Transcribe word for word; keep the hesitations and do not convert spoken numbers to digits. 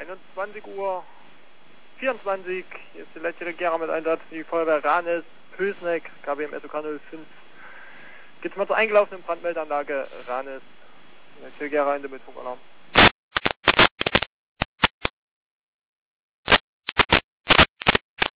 einundzwanzig Uhr vierundzwanzig, hier ist die letzte Gera mit Einsatz, die Feuerwehr Ranis, Pösneck, K B M S O K null fünf. Geht's mal zur eingelaufenen Brandmeldeanlage Ranis, letzte Gera in der Mitfunkalarm.